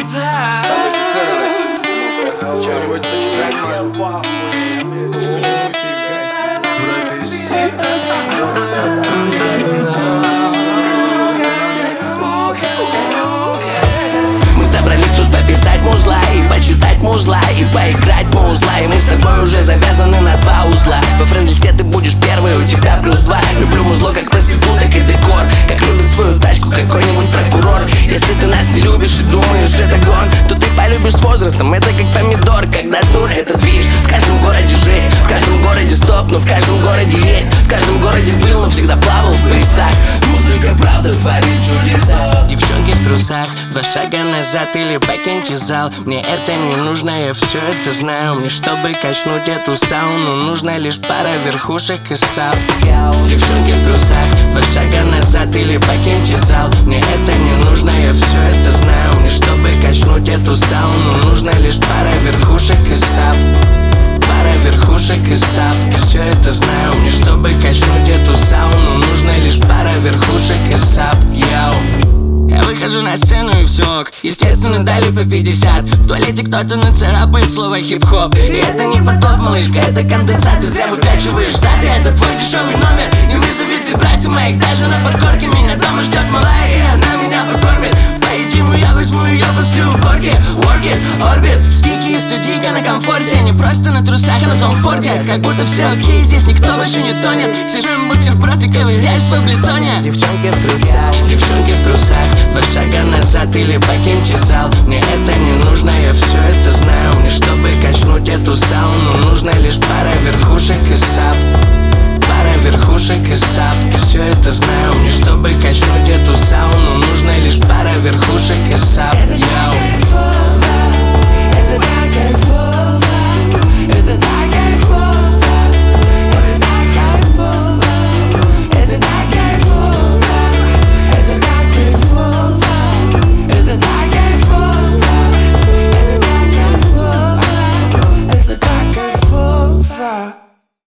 Что-нибудь почитать можно? Мы собрались тут пописать музла и почитать музла и поиграть музла. И мы с тобой уже завязаны на два узла. Во френд-листе ты будешь первый, у тебя +2. Люблю музло как проститут, так и декор. Как любит свою тачку какой-нибудь прокурор. Если ты нас не любишь и думаешь, это гон, то ты полюбишь с возрастом, это как помидор. Когда тур, это движ, в каждом городе жесть. В каждом городе стоп, но в каждом городе есть. В каждом городе был, но всегда плавал в парусах. Музыка правда творит чудеса. Девчонки в трусах, 2 шага назад или бэкенти зал. Мне это не нужно, я все это знаю. Мне чтобы качнуть эту сауну нужно лишь пара верхушек и сап. Девчонки в трусах, 2 шага назад или бэкенти зал. Мне это не нужно, я все это знаю. Мне чтобы качнуть эту сауну нужно лишь пара верхушек и сап. Пара верхушек и сап. Я все это знаю. Мне чтобы качнуть эту сауну нужно лишь пара верхушек и сап. Я выхожу на сцену и все ок. Естественно, дали по 50. В туалете кто-то нацарапает слово хип-хоп. И это не потоп, малышка, это конденсат. Ты зря выпячиваешь зад, и это твой дешевый номер. Не вызовите братья моих даже на подкорке. Меня дома ждет малая, и она меня покормит. Поедим, я возьму ее после уборки. Work it, орбит, стики и студийка на комфорте. Не просто на трусах, а на комфорте. Как будто все окей, здесь никто больше не тонет. Сижу бутерброд и ковыряюсь в облитоне. Девчонки в трусах, девчонки в трусах, 2 шага назад или покиньте зал. Мне это не нужно, я все это знаю. Мне чтобы качнуть эту сауну нужно лишь пара верхушек и сап. Пара верхушек и сап. Я все это знаю. Мне чтобы качнуть эту сауну нужно лишь пара верхушек и сап.